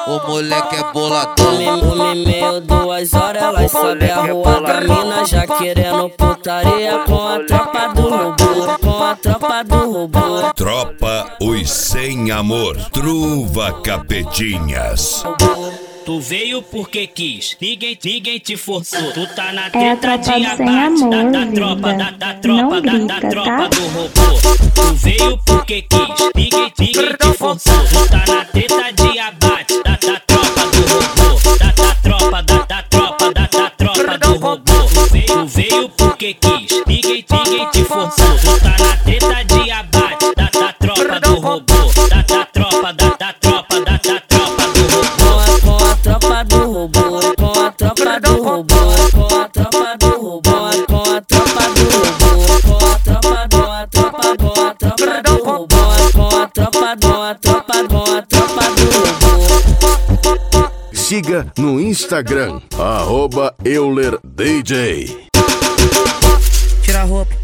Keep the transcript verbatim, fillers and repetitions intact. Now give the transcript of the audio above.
O moleque é boladão. Uma e meia, duas horas, elas sobem a rua da mina, já querendo putaria com a tropa do robô, com a tropa do robô. Tropa Os Sem Amor, Truva Capetinhas. Tu veio porque quis, ninguém, ninguém te forçou. Tu tá na É a treta tropa de do sem abate amor, da, da vida. tropa, da, da tropa, Não da, grita, da tropa tá? do robô. Tu veio porque quis, ninguém, ninguém te forçou. Tu tá na treta de abate da, da tropa do robô, da, da tropa, da, da tropa, da, da tropa do robô. Tu veio, tu veio porque quis, ninguém, ninguém te forçou. Tu tá na treta de abate da, da tropa do robô, da, da tropa, da, da tropa, da, da tropa do robô. Com a tropa do robô, com a tropa do robô, com a tropa do robô, com a tropa do robô, com a tropa do a tropa com a tropa do robô, com a tropa do a tropa com a tropa do robô. Siga no Instagram, arroba Euler D J. Tira a roupa.